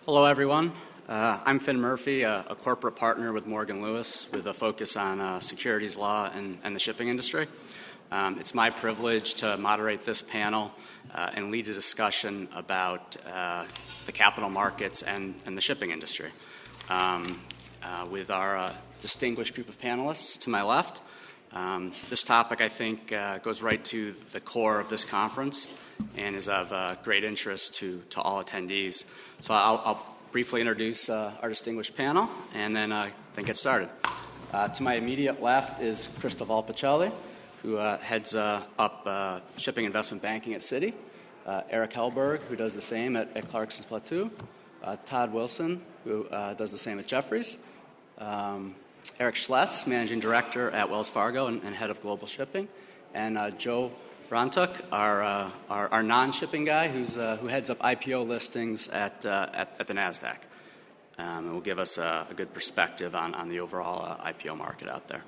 Hello, everyone. I'm Finn Murphy, a corporate partner with Morgan Lewis with a focus on securities law and the shipping industry. It's my privilege to moderate this panel and lead a discussion about the capital markets and the shipping industry. With our distinguished group of panelists to my left, this topic, I think, goes right to the core of this conference and is of great interest to all attendees. So I'll briefly introduce our distinguished panel and then get started. To my immediate left is Krista Valpicelli, who heads up shipping investment banking at Citi. Eric Hellberg, who does the same at Clarksons Platou. Todd Wilson, who does the same at Jefferies. Eric Schless, managing director at Wells Fargo and head of global shipping. And Joe Rontuk, our non-shipping guy, who heads up IPO listings at the NASDAQ. And will give us a good perspective on the overall IPO market out there.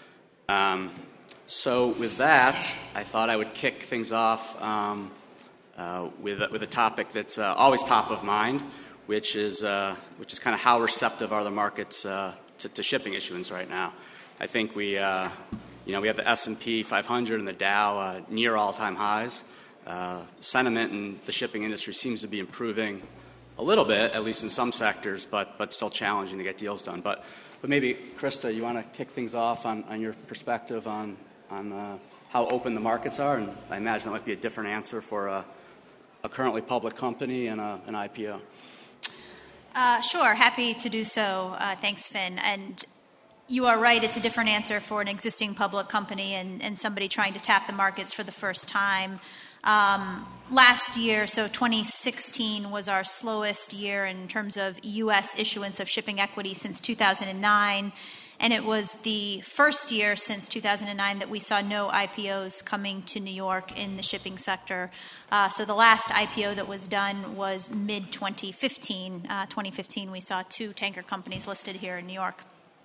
So with that, I thought I would kick things off with a topic that's always top of mind, which is kind of how receptive are the markets to shipping issuance right now. I think we have the S&P 500 and the Dow near all-time highs. Sentiment in the shipping industry seems to be improving a little bit, at least in some sectors, but still challenging to get deals done. But maybe, Krista, you want to kick things off on your perspective on how open the markets are? And I imagine that might be a different answer for a currently public company and an IPO. Sure, happy to do so. Thanks, Finn. And you are right, it's a different answer for an existing public company and somebody trying to tap the markets for the first time. Last year, so 2016, was our slowest year in terms of U.S. issuance of shipping equity since 2009. And it was the first year since 2009 that we saw no IPOs coming to New York in the shipping sector. So the last IPO that was done was mid-2015. 2015, we saw 2 tanker companies listed here in New York.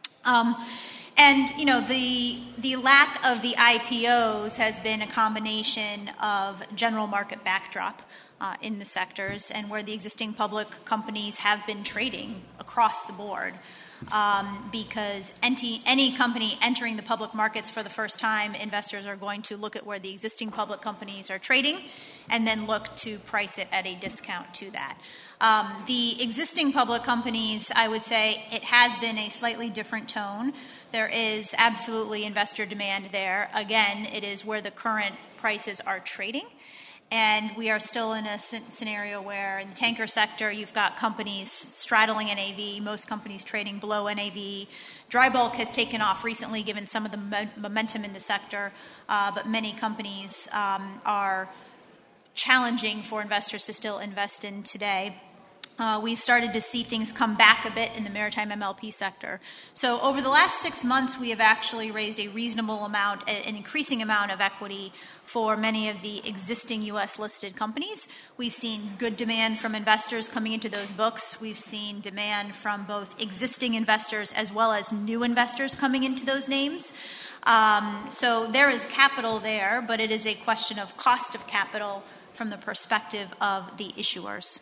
The lack of the IPOs has been a combination of general market backdrop in the sectors and where the existing public companies have been trading across the board. Because any company entering the public markets for the first time, investors are going to look at where the existing public companies are trading and then look to price it at a discount to that. The existing public companies, I would say it has been a slightly different tone. There is absolutely investor demand there. Again, it is where the current prices are trading. And we are still in a scenario where in the tanker sector, you've got companies straddling NAV, most companies trading below NAV. Dry bulk has taken off recently given some of the momentum in the sector, but many companies are challenging for investors to still invest in today. We've started to see things come back a bit in the maritime MLP sector. So over the last 6 months, we have actually raised a reasonable amount, an increasing amount of equity for many of the existing U.S. listed companies. We've seen good demand from investors coming into those books. We've seen demand from both existing investors as well as new investors coming into those names. So there is capital there, but it is a question of cost of capital from the perspective of the issuers.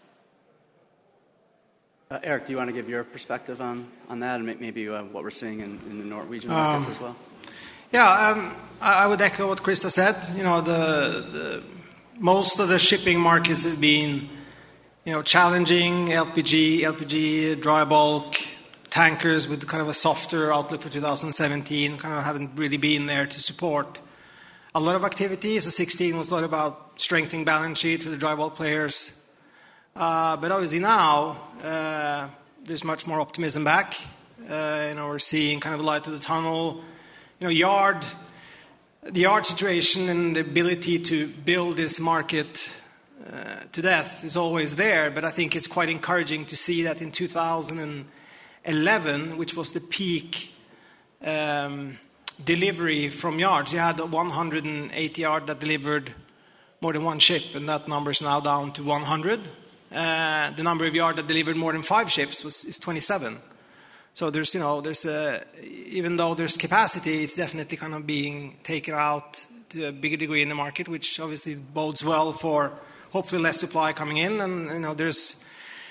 Eric, do you want to give your perspective on that and maybe what we're seeing in the Norwegian markets as well? Yeah, I would echo what Krista said. The most of the shipping markets have been, challenging. LPG, dry bulk, tankers with kind of a softer outlook for 2017, kind of haven't really been there to support a lot of activity. So 16 was a lot about strengthening balance sheet for the dry bulk players. But obviously now there's much more optimism back. We're seeing kind of light of the tunnel. The yard situation and the ability to build this market to death is always there. But I think it's quite encouraging to see that in 2011, which was the peak delivery from yards, you had 180 yards that delivered more than one ship, and that number is now down to 100. The number of yards that delivered more than 5 ships is 27. So there's even though there's capacity, it's definitely kind of being taken out to a bigger degree in the market, which obviously bodes well for hopefully less supply coming in. And there's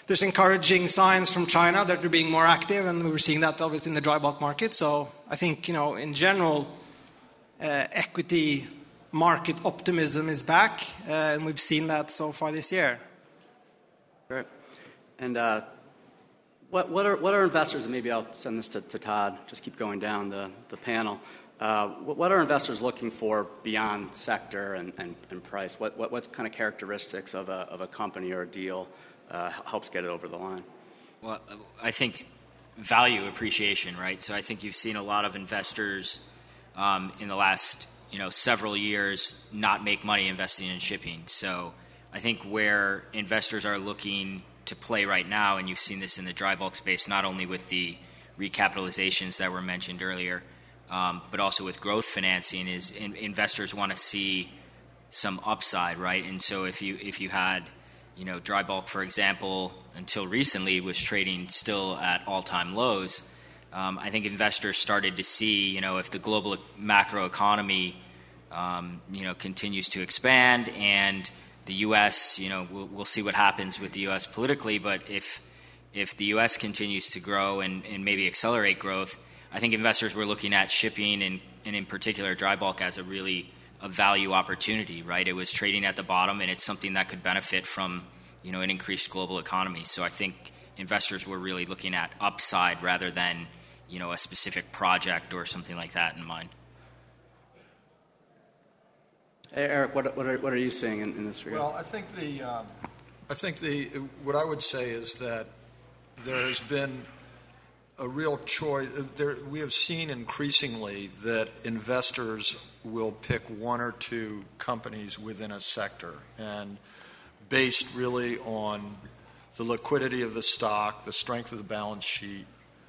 there's encouraging signs from China that they're being more active, and we're seeing that obviously in the dry bulk market. So I think, in general, equity market optimism is back, and we've seen that so far this year. Great. And what are investors, and maybe I'll send this to Todd, just keep going down the panel. What are investors looking for beyond sector and price? What's kind of characteristics of a company or a deal helps get it over the line? Well, I think value appreciation, right? So I think you've seen a lot of investors in the last several years not make money investing in shipping. So I think where investors are looking to play right now, and you've seen this in the dry bulk space, not only with the recapitalizations that were mentioned earlier, but also with growth financing, is investors want to see some upside, right? And so if you had, dry bulk, for example, until recently was trading still at all-time lows, I think investors started to see, if the global macroeconomy, continues to expand, and the U.S., we'll see what happens with the U.S. politically, but if the U.S. continues to grow and maybe accelerate growth, I think investors were looking at shipping and in particular dry bulk as a value opportunity, right? It was trading at the bottom, and it's something that could benefit from, an increased global economy. So I think investors were really looking at upside rather than, a specific project or something like that in mind. Hey, Eric, what are you seeing in this regard? Well, I think what I would say is that there has been a real choice. We have seen increasingly that investors will pick one or two companies within a sector, and based really on the liquidity of the stock, the strength of the balance sheet,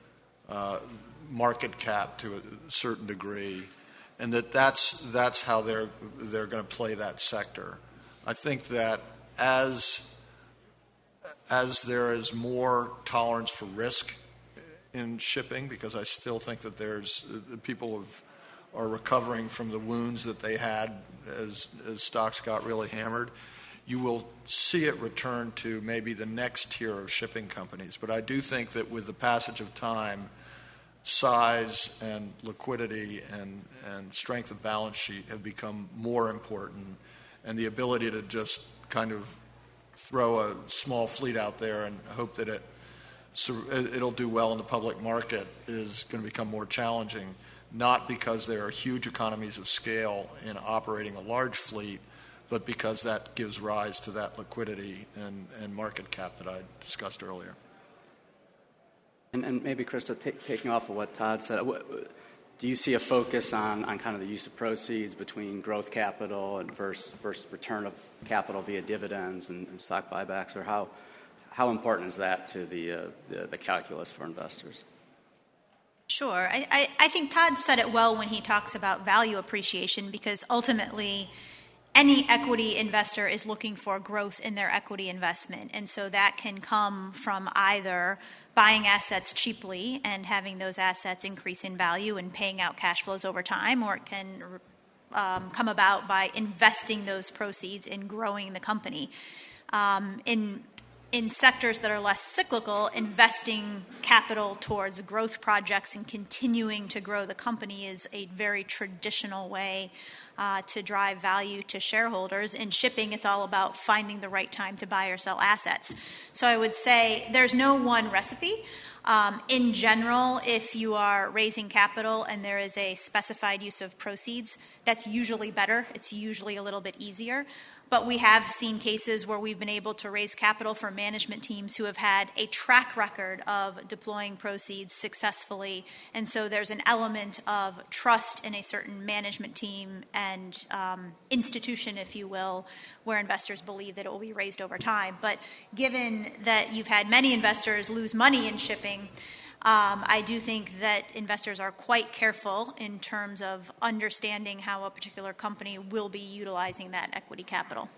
market cap to a certain degree, and that's how they're going to play that sector. I think that as there is more tolerance for risk in shipping, because I still think that there's people are recovering from the wounds that they had as stocks got really hammered, you will see it return to maybe the next tier of shipping companies. But I do think that with the passage of time, size and liquidity and strength of balance sheet have become more important, and the ability to just kind of throw a small fleet out there and hope that it'll do well in the public market is going to become more challenging, not because there are huge economies of scale in operating a large fleet, but because that gives rise to that liquidity and market cap that I discussed earlier. And maybe, Krista, taking off of what Todd said, do you see a focus on kind of the use of proceeds between growth capital and versus return of capital via dividends and stock buybacks, or how important is that to the calculus for investors? Sure. I think Todd said it well when he talks about value appreciation, because ultimately any equity investor is looking for growth in their equity investment. And so that can come from either buying assets cheaply and having those assets increase in value and paying out cash flows over time, or it can come about by investing those proceeds in growing the company. In sectors that are less cyclical, investing capital towards growth projects and continuing to grow the company is a very traditional way to drive value to shareholders. In shipping, it's all about finding the right time to buy or sell assets. So I would say there's no one recipe. In general, if you are raising capital and there is a specified use of proceeds, that's usually better. It's usually a little bit easier. But we have seen cases where we've been able to raise capital for management teams who have had a track record of deploying proceeds successfully. And so there's an element of trust in a certain management team and institution, if you will, where investors believe that it will be raised over time. But given that you've had many investors lose money in shipping, I do think that investors are quite careful in terms of understanding how a particular company will be utilizing that equity capital.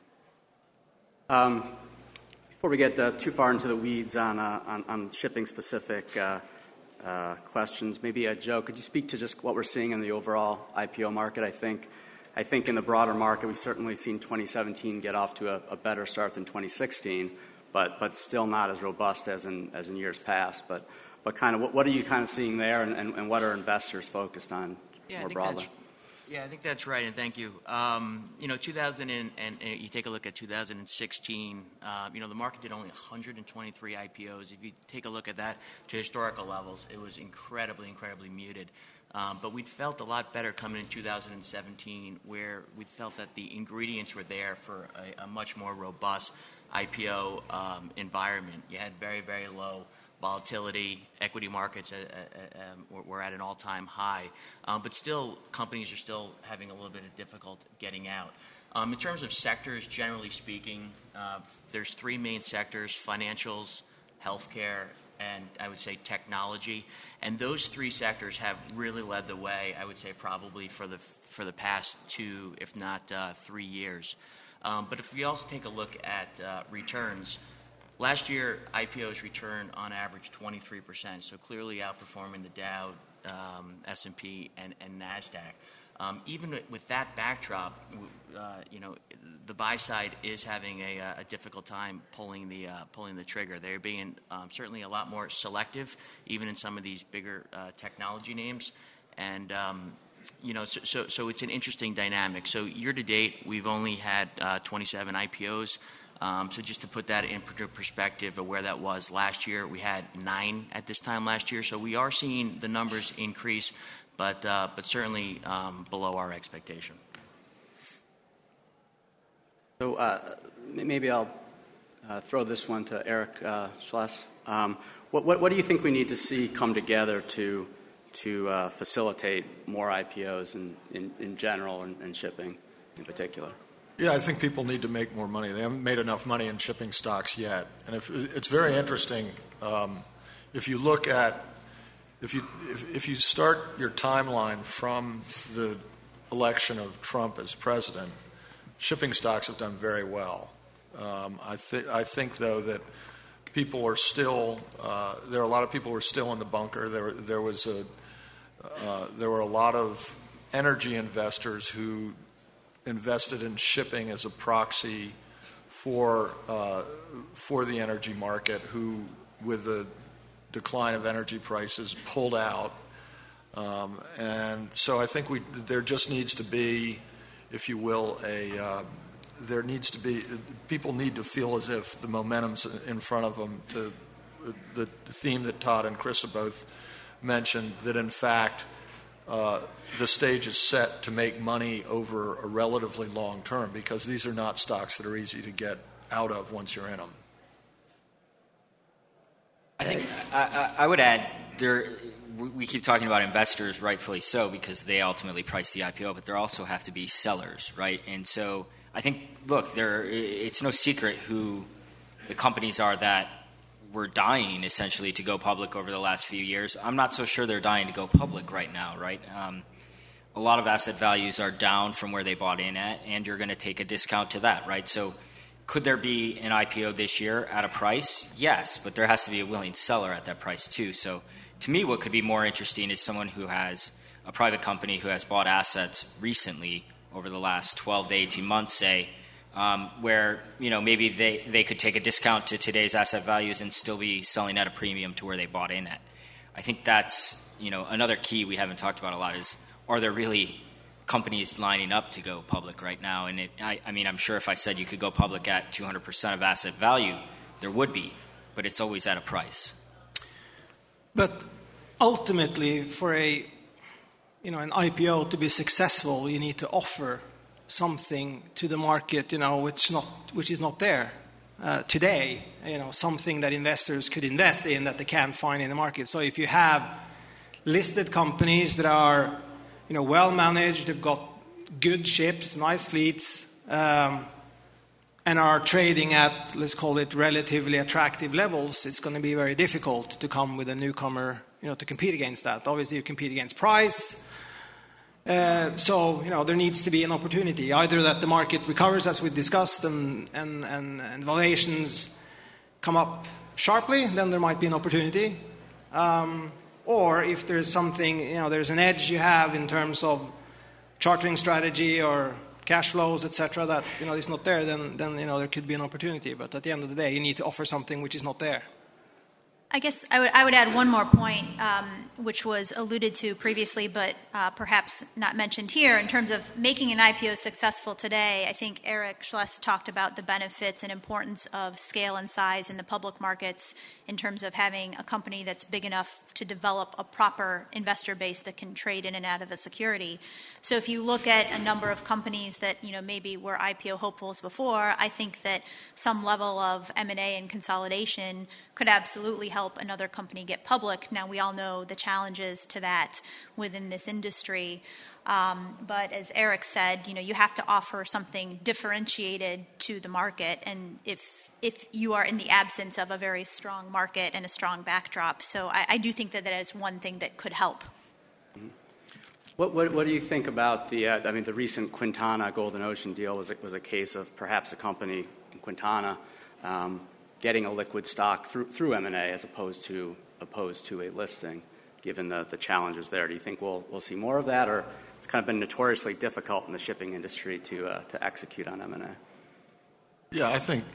Before we get too far into the weeds on shipping-specific questions, maybe Joe, could you speak to just what we're seeing in the overall IPO market? I think in the broader market, we've certainly seen 2017 get off to a better start than 2016. but still not as robust as in years past. But kind of what are you kind of seeing there, and what are investors focused on more broadly? I think that's right, and thank you. 2000 and you take a look at 2016. The market did only 123 IPOs. If you take a look at that to historical levels, it was incredibly muted. But we felt a lot better coming in 2017, where we felt that the ingredients were there for a much more robust IPO environment. You had very, very low volatility. Equity markets were at an all-time high. But still, companies are still having a little bit of difficulty getting out. In terms of sectors, generally speaking, there's three main sectors: financials, healthcare, and I would say technology. And those three sectors have really led the way, I would say, probably for the past 2, if not 3 years. But if we also take a look at returns, last year IPOs returned on average 23%, so clearly outperforming the Dow, S&P, and NASDAQ. Even with that backdrop, the buy side is having a difficult time pulling the trigger. They're being certainly a lot more selective, even in some of these bigger technology names, and so it's an interesting dynamic. So year to date, we've only had 27 IPOs. So just to put that in perspective of where that was last year, we had 9 at this time last year. So we are seeing the numbers increase, but certainly below our expectation. So maybe I'll throw this one to Eric Schloss. What do you think we need to see come together to facilitate more IPOs in general and shipping in particular? Yeah, I think people need to make more money. They haven't made enough money in shipping stocks yet. And it's very interesting. If you look at, if you start your timeline from the election of Trump as president, shipping stocks have done very well. I think though that people are still there are a lot of people who are still in the bunker. There were a lot of energy investors who invested in shipping as a proxy for the energy market, who, with the decline of energy prices, pulled out. And so I think there just needs to be, if you will, people need to feel as if the momentum's in front of them, to the theme that Todd and Krista both mentioned, that in fact the stage is set to make money over a relatively long term, because these are not stocks that are easy to get out of once you're in them. I think I would add, we keep talking about investors, rightfully so, because they ultimately price the IPO, but there also have to be sellers, right? And so I think, look, it's no secret who the companies are that were dying, essentially, to go public over the last few years. I'm not so sure they're dying to go public right now, right? A lot of asset values are down from where they bought in at, and you're going to take a discount to that, right? So could there be an IPO this year at a price? Yes, but there has to be a willing seller at that price too. So to me, what could be more interesting is someone who has a private company who has bought assets recently over the last 12 to 18 months, say, where maybe they could take a discount to today's asset values and still be selling at a premium to where they bought in at. I think that's another key we haven't talked about a lot is, are there really companies lining up to go public right now? And I'm sure if I said you could go public at 200% of asset value, there would be, but it's always at a price. But ultimately, for an IPO to be successful, you need to offer something to the market, which is not there today. Something that investors could invest in that they can't find in the market. So if you have listed companies that are, well managed, they've got good ships, nice fleets, and are trading at, let's call it, relatively attractive levels, it's going to be very difficult to come with a newcomer, to compete against that. Obviously, you compete against price. So there needs to be an opportunity, either that the market recovers, as we discussed, and valuations come up sharply, then there might be an opportunity. Or if there's something, there's an edge you have in terms of chartering strategy or cash flows, etc., that is not there, then there could be an opportunity. But at the end of the day, you need to offer something which is not there. I guess I would add one more point, which was alluded to previously, but perhaps not mentioned here. In terms of making an IPO successful today, I think Eric Schloss talked about the benefits and importance of scale and size in the public markets in terms of having a company that's big enough to develop a proper investor base that can trade in and out of a security. So if you look at a number of companies that maybe were IPO hopefuls before, I think that some level of M&A and consolidation could absolutely help another company get public. Now, we all know the challenges to that within this industry. But as Eric said, you have to offer something differentiated to the market. And if you are in the absence of a very strong market and a strong backdrop. So I do think that is one thing that could help. Mm-hmm. What do you think about the recent Quintana Golden Ocean deal was a case of perhaps a company in Quintana getting a liquid stock through M&A as opposed to a listing, given the challenges there. Do you think we'll see more of that, or it's kind of been notoriously difficult in the shipping industry to execute on M&A? Yeah, I think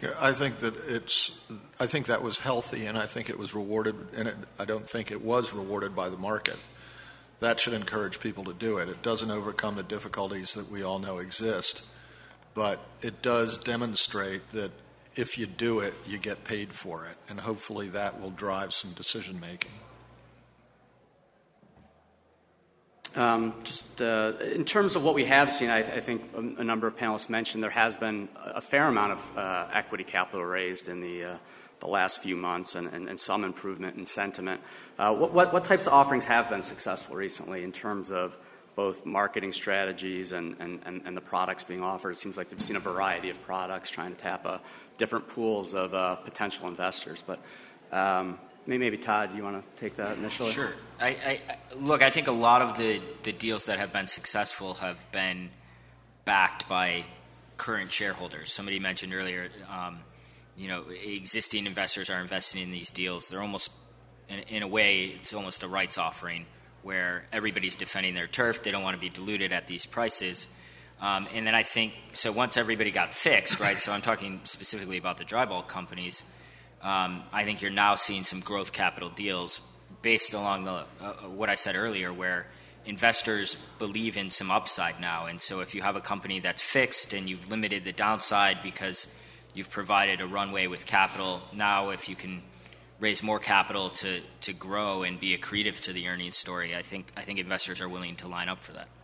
that was healthy, and I think it was rewarded, and I don't think it was rewarded by the market. That should encourage people to do it. It doesn't overcome the difficulties that we all know exist, but it does demonstrate that if you do it, you get paid for it, and hopefully that will drive some decision making. In terms of what we have seen, I think a number of panelists mentioned there has been a fair amount of equity capital raised in the last few months and some improvement in sentiment. What types of offerings have been successful recently in terms of both marketing strategies and the products being offered? It seems like they've seen a variety of products trying to tap different pools of potential investors. But maybe Todd, do you want to take that initially? Sure. I think a lot of the deals that have been successful have been backed by current shareholders. Somebody mentioned earlier, existing investors are investing in these deals. They're almost, in a way, it's almost a rights offering where everybody's defending their turf. They don't want to be diluted at these prices. And then I think, so once everybody got fixed, right, so I'm talking specifically about the dry bulk companies, I think you're now seeing some growth capital deals based along what I said earlier, where investors believe in some upside now. And so if you have a company that's fixed and you've limited the downside because you've provided a runway with capital, now if you can raise more capital to grow and be accretive to the earnings story, I think investors are willing to line up for that.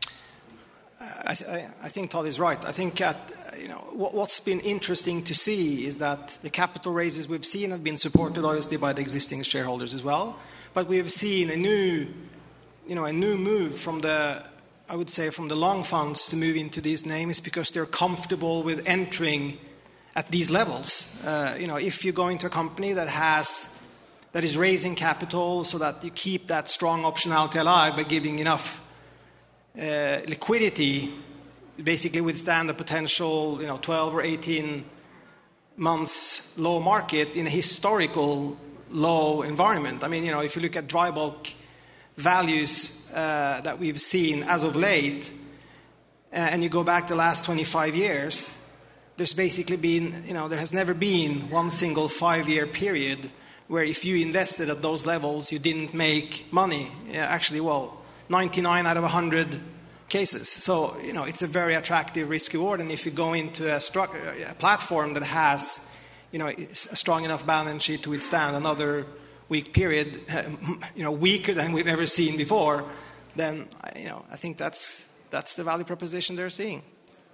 I think Todd is right. I think what's been interesting to see is that the capital raises we've seen have been supported obviously by the existing shareholders as well. But we have seen a new move from the long funds to move into these names because they're comfortable with entering at these levels. If you go into a company that is raising capital so that you keep that strong optionality alive by giving enough liquidity, basically withstand the potential 12 or 18 months low market in a historical low environment. I mean, if you look at dry bulk values that we've seen as of late, and you go back the last 25 years, there's basically been, there has never been one single 5-year period where if you invested at those levels, you didn't make money. Actually, 99 out of 100 cases. So, it's a very attractive risk reward. And if you go into a platform that has, a strong enough balance sheet to withstand another weak period, weaker than we've ever seen before, then, I think that's the value proposition they're seeing.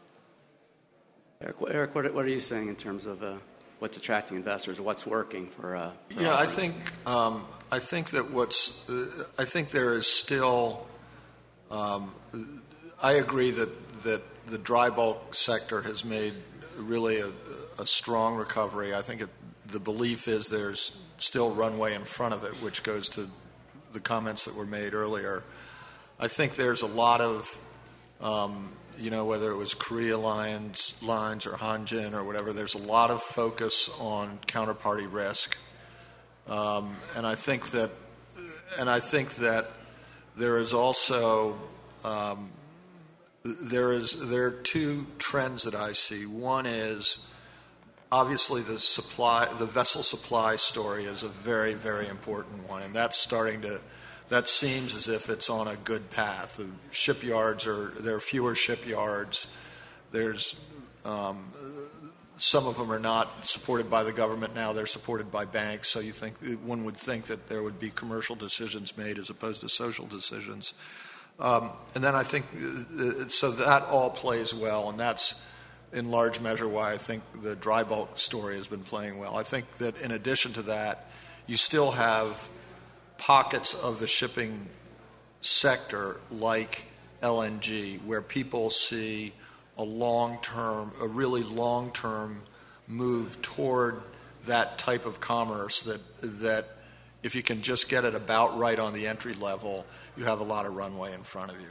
Eric, what are you saying in terms of what's attracting investors, or what's working for yeah, I think there is still. I agree that the dry bulk sector has made really a strong recovery. I think the belief is there's still runway in front of it, which goes to the comments that were made earlier. I think there's a lot of whether it was Korea Lines or Hanjin or whatever, there's a lot of focus on counterparty risk, and I think that there is also there are two trends that I see. One is obviously the vessel supply story is a very, very important one, and that seems as if it's on a good path. There are fewer shipyards. There's some of them are not supported by the government now; they're supported by banks. So one would think that there would be commercial decisions made as opposed to social decisions. And then I think so that all plays well, and that's in large measure why I think the dry bulk story has been playing well. I think that in addition to that, you still have pockets of the shipping sector like LNG where people see a really long-term move toward that type of commerce that if you can just get it about right on the entry level, you have a lot of runway in front of you.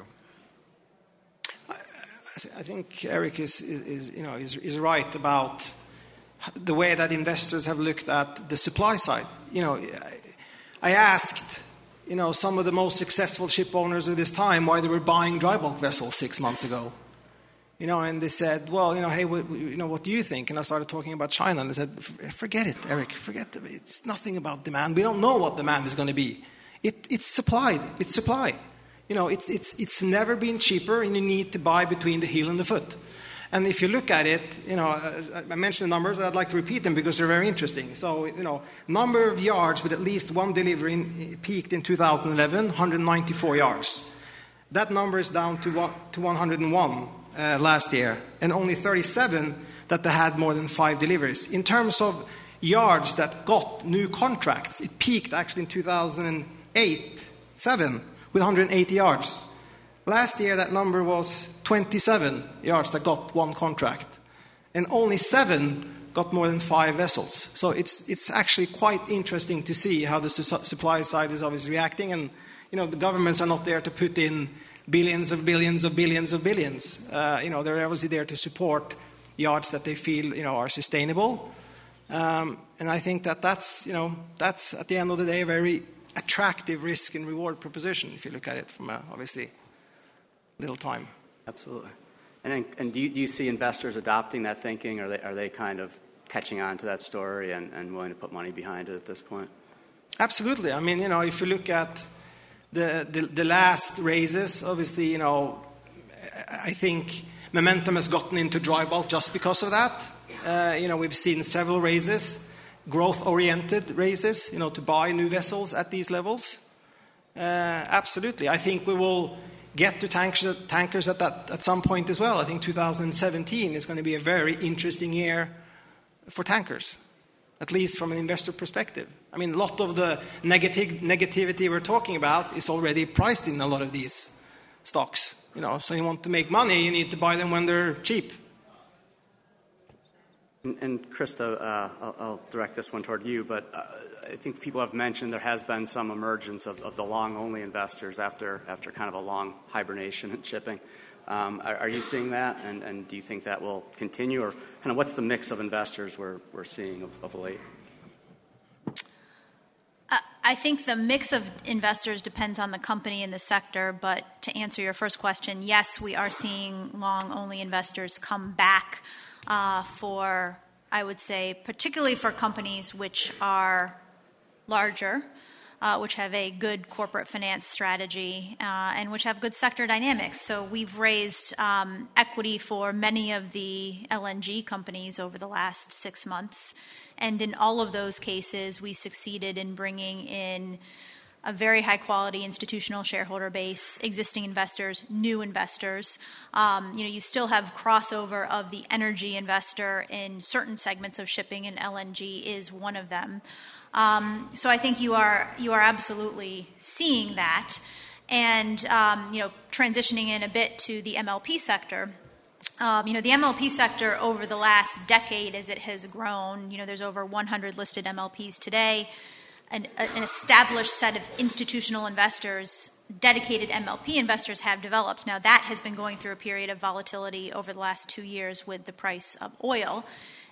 I think Eric is right about the way that investors have looked at the supply side. I asked some of the most successful ship owners of this time why they were buying dry bulk vessels 6 months ago. And they said, well, hey, what do you think? And I started talking about China, and they said, forget it, Eric, forget it. It's nothing about demand. We don't know what demand is going to be. It's supply. It's supply. It's never been cheaper, and you need to buy between the heel and the foot. And if you look at it, I mentioned the numbers, and I'd like to repeat them because they're very interesting. So, number of yards with at least one delivery peaked in 2011, 194 yards. That number is down to 101 last year, and only 37 that they had more than 5 deliveries. In terms of yards that got new contracts, it peaked actually in 2008-7 with 180 yards. Last year, that number was 27 yards that got one contract, and only 7 got more than 5 vessels. So it's actually quite interesting to see how the supply side is obviously reacting, and the governments are not there to put in billions of billions of billions of billions. They're obviously there to support yards that they feel are sustainable, and I think that's at the end of the day a very attractive risk and reward proposition if you look at it from obviously little time. Absolutely. And do you see investors adopting that thinking? Are they kind of catching on to that story and willing to put money behind it at this point? Absolutely. I mean, if you look at the last raises, obviously, I think momentum has gotten into dry bulk just because of that. We've seen several raises, growth-oriented raises, to buy new vessels at these levels. Absolutely. I think we will get to tankers at some point as well. I think 2017 is going to be a very interesting year for tankers, at least from an investor perspective. I mean, a lot of the negativity we're talking about is already priced in a lot of these stocks. So you want to make money, you need to buy them when they're cheap. And Krista, I'll direct this one toward you, but I think people have mentioned there has been some emergence of the long-only investors after kind of a long hibernation in shipping. Are you seeing that, and do you think that will continue, or kind of what's the mix of investors we're seeing of late? I think the mix of investors depends on the company and the sector, but to answer your first question, yes, we are seeing long-only investors come back for, I would say, particularly for companies which are larger, which have a good corporate finance strategy, and which have good sector dynamics. So we've raised equity for many of the LNG companies over the last 6 months. And in all of those cases, we succeeded in bringing in a very high-quality institutional shareholder base, existing investors, new investors. You still have crossover of the energy investor in certain segments of shipping, and LNG is one of them. So I think you are absolutely seeing that. And, transitioning in a bit to the MLP sector, the MLP sector over the last decade as it has grown, there's over 100 listed MLPs today. An established set of institutional investors, dedicated MLP investors have developed. Now that has been going through a period of volatility over the last 2 years with the price of oil.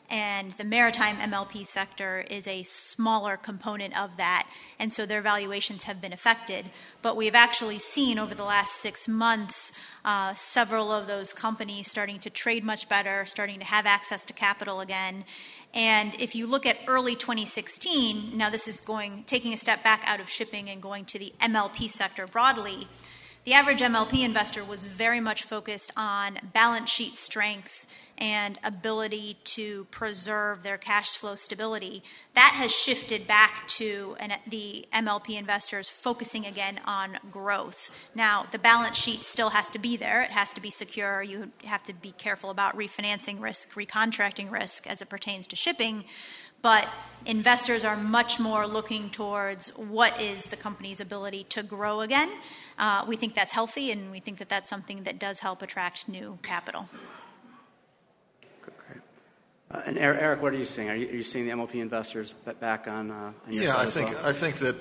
and the maritime MLP sector is a smaller component of that, and so their valuations have been affected. But we've actually seen over the last 6 months several of those companies starting to trade much better, starting to have access to capital again. And if you look at early 2016, now this is taking a step back out of shipping and going to the MLP sector broadly, the average MLP investor was very much focused on balance sheet strength and ability to preserve their cash flow stability. That has shifted back to the MLP investors focusing again on growth. Now, the balance sheet still has to be there. It has to be secure. You have to be careful about refinancing risk, recontracting risk as it pertains to shipping. But investors are much more looking towards what is the company's ability to grow again. We think that's healthy, and we think that that's something that does help attract new capital. Great. And Eric, what are you seeing? Are you seeing the MLP investors back on your side? I think that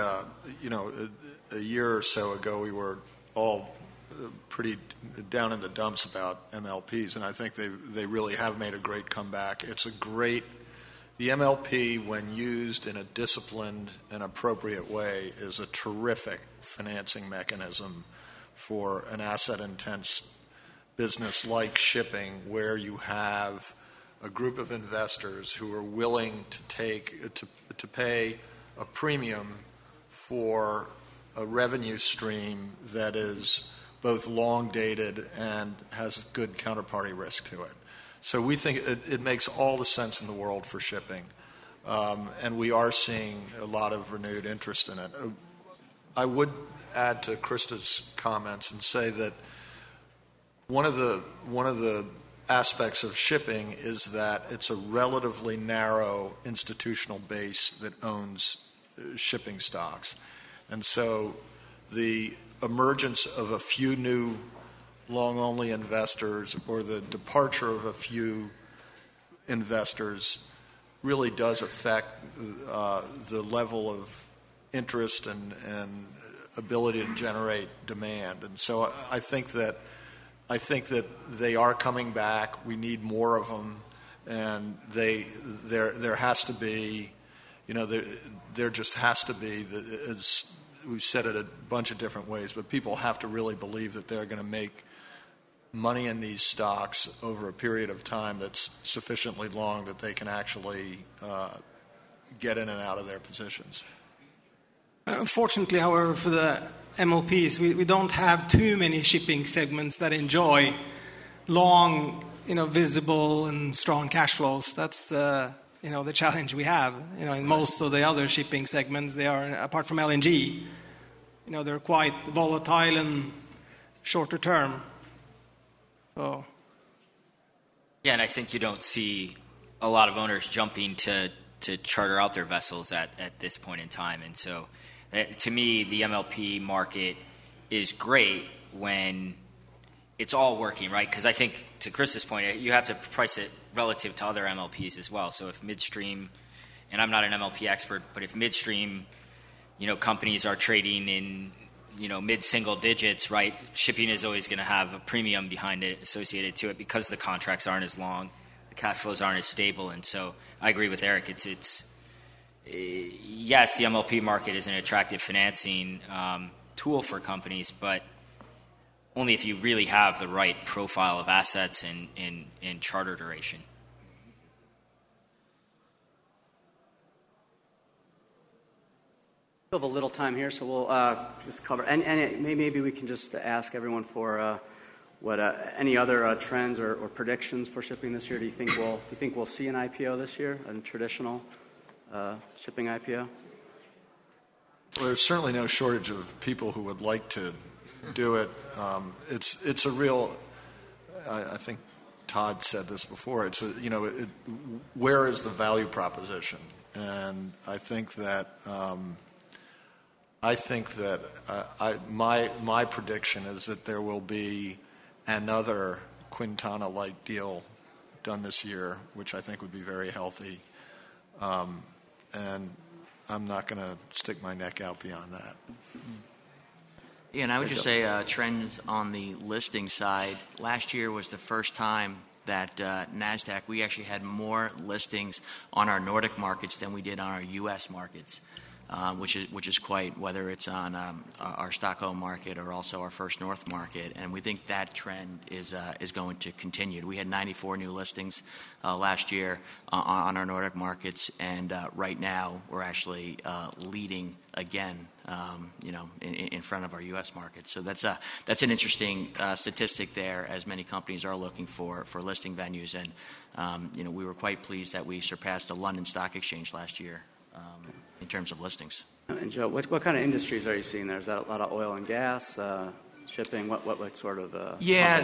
a year or so ago we were all pretty down in the dumps about MLPs, and I think they really have made a great comeback. The MLP, when used in a disciplined and appropriate way, is a terrific financing mechanism for an asset-intense business like shipping, where you have a group of investors who are willing to pay a premium for a revenue stream that is both long-dated and has good counterparty risk to it. So we think it makes all the sense in the world for shipping, and we are seeing a lot of renewed interest in it. I would add to Krista's comments and say that one of the aspects of shipping is that it's a relatively narrow institutional base that owns shipping stocks, and so the emergence of a few new long-only investors or the departure of a few investors really does affect the level of interest and ability to generate demand. And so I think that they are coming back. We need more of them, and there has to be, there just has to be. We've said it a bunch of different ways, but people have to really believe that they're going to make money in these stocks over a period of time that's sufficiently long that they can actually get in and out of their positions. Unfortunately, however, for the MLPs, we don't have too many shipping segments that enjoy long, visible and strong cash flows. That's the challenge we have. In most of the other shipping segments, they are, apart from LNG, they're quite volatile and shorter term. So. Yeah, and I think you don't see a lot of owners jumping to charter out their vessels at this point in time. And so to me, the MLP market is great when it's all working, right? Because I think, to Krista's point, you have to price it relative to other MLPs as well. So if midstream, and I'm not an MLP expert, but if midstream, companies are trading in mid-single digits, right? Shipping is always going to have a premium behind it associated to it because the contracts aren't as long, the cash flows aren't as stable. And so I agree with Eric. It's yes, the MLP market is an attractive financing tool for companies, but only if you really have the right profile of assets and charter duration. We have a little time here, so we'll just cover. And maybe we can just ask everyone for what any other trends or predictions for shipping this year. Do you think we'll see an IPO this year, a traditional shipping IPO? Well, there's certainly no shortage of people who would like to do it. It's a real. I think Todd said this before. It's where is the value proposition? And I think that. My prediction is that there will be another Quintana-like deal done this year, which I think would be very healthy. And I'm not going to stick my neck out beyond that. Yeah, and I would just say trends on the listing side. Last year was the first time that NASDAQ, we actually had more listings on our Nordic markets than we did on our U.S. markets, which is quite, whether it's on our Stockholm market or also our First North market, and we think that trend is going to continue. We had 94 new listings last year on our Nordic markets, and right now we're actually leading again, in front of our U.S. market. So that's an interesting statistic there, as many companies are looking for listing venues, and we were quite pleased that we surpassed the London Stock Exchange last year. In terms of listings. And Joe, what kind of industries are you seeing there? Is that a lot of oil and gas, shipping? What sort of? Yeah,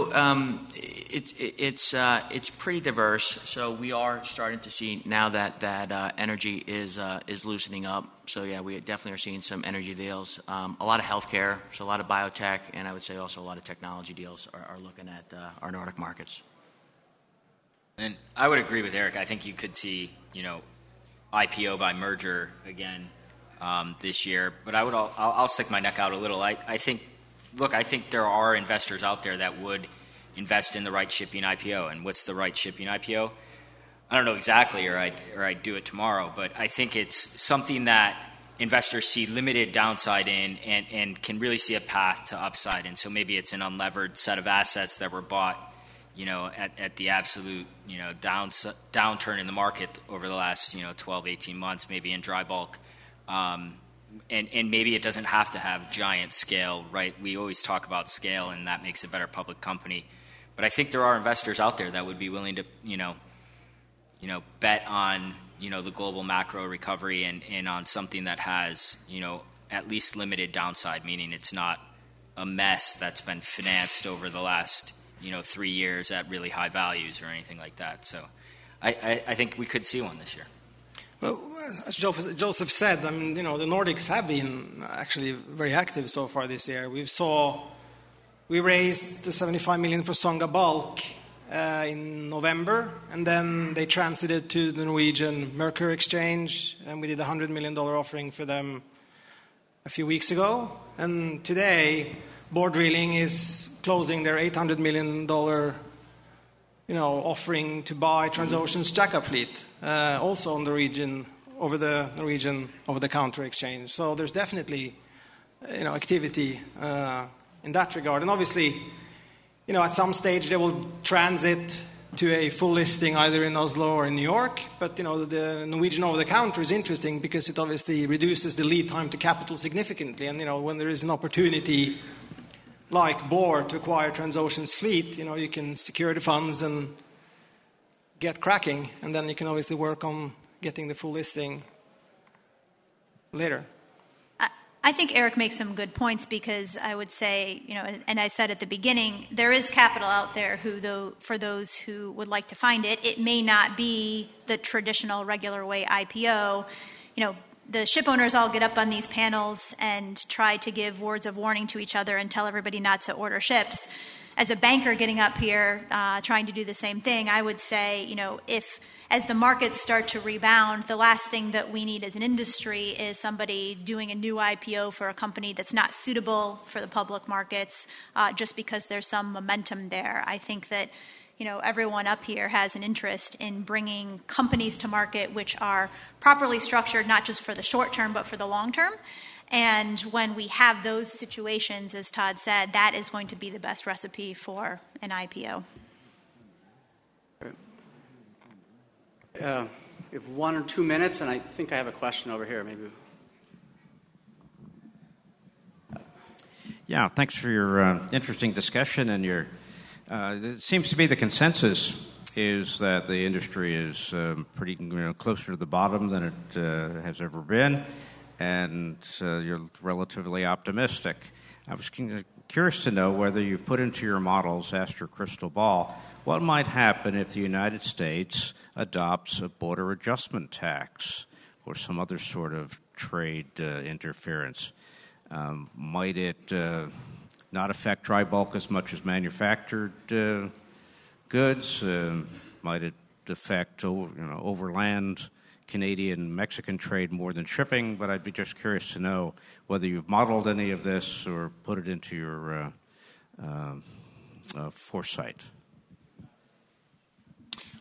it's pretty diverse. So we are starting to see now that energy is loosening up. So yeah, we definitely are seeing some energy deals. A lot of healthcare, so a lot of biotech, and I would say also a lot of technology deals are looking at our Nordic markets. And I would agree with Eric. I think you could see, IPO by merger again this year, but I'll stick my neck out a little. I think there are investors out there that would invest in the right shipping IPO. And what's the right shipping IPO? I don't know exactly, or I'd do it tomorrow, but I think it's something that investors see limited downside in and can really see a path to upside in. So maybe it's an unlevered set of assets that were bought at the absolute, downturn in the market over the last, 12, 18 months, maybe in dry bulk. And maybe it doesn't have to have giant scale, right? We always talk about scale, and that makes a better public company. But I think there are investors out there that would be willing to, bet on, the global macro recovery and on something that has, at least limited downside, meaning it's not a mess that's been financed over the last 3 years at really high values or anything like that. So I think we could see one this year. Well, as Joseph said, the Nordics have been actually very active so far this year. We raised the $75 million for Songa Bulk in November, and then they transited to the Norwegian Merkur Exchange, and we did a $100 million offering for them a few weeks ago. And today, Borr Drilling is closing their $800 million, offering to buy Transocean's jackup fleet, also on the region over the Norwegian over-the-counter exchange. So there's definitely, activity in that regard. And obviously, at some stage they will transit to a full listing either in Oslo or in New York. But, the Norwegian over-the-counter is interesting because it obviously reduces the lead time to capital significantly. And, when there is an opportunity like Borr to acquire Transocean's fleet, you can secure the funds and get cracking, and then you can obviously work on getting the full listing later. I think Eric makes some good points because I would say, and I said at the beginning, there is capital out there for those who would like to find it. It may not be the traditional regular way IPO. The ship owners all get up on these panels and try to give words of warning to each other and tell everybody not to order ships. As a banker getting up here trying to do the same thing, I would say, if as the markets start to rebound, the last thing that we need as an industry is somebody doing a new IPO for a company that's not suitable for the public markets just because there's some momentum there. I think that everyone up here has an interest in bringing companies to market which are properly structured, not just for the short term, but for the long term. And when we have those situations, as Todd said, that is going to be the best recipe for an IPO. We have 1 or 2 minutes, and I think I have a question over here, maybe. Yeah, thanks for your interesting discussion and your it seems to be the consensus is that the industry is pretty closer to the bottom than it has ever been, and you're relatively optimistic. I was curious to know whether you put into your models, asked your crystal ball, what might happen if the United States adopts a border adjustment tax or some other sort of trade interference? Might it not affect dry bulk as much as manufactured goods? Might it affect overland Canadian Mexican trade more than shipping? But I'd be just curious to know whether you've modeled any of this or put it into your foresight.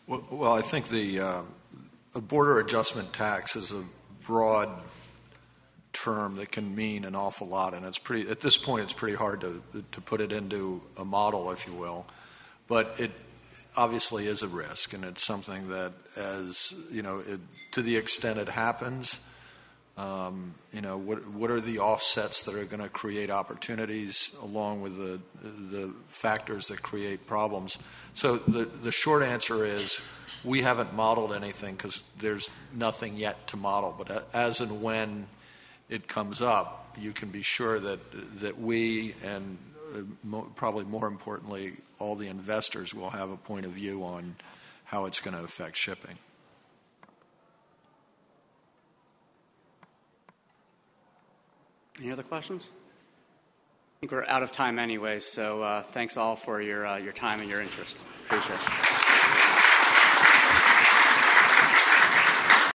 Well, I think a border adjustment tax is a broad term that can mean an awful lot, and at this point it's pretty hard to put it into a model, if you will. But it obviously is a risk, and it's something that, as you know, to the extent it happens, what are the offsets that are going to create opportunities along with the factors that create problems? So the short answer is we haven't modeled anything because there's nothing yet to model. But as and when it comes up, you can be sure that we and probably more importantly, all the investors will have a point of view on how it's going to affect shipping. Any other questions? I think we're out of time anyway, so thanks all for your time and your interest. Appreciate it.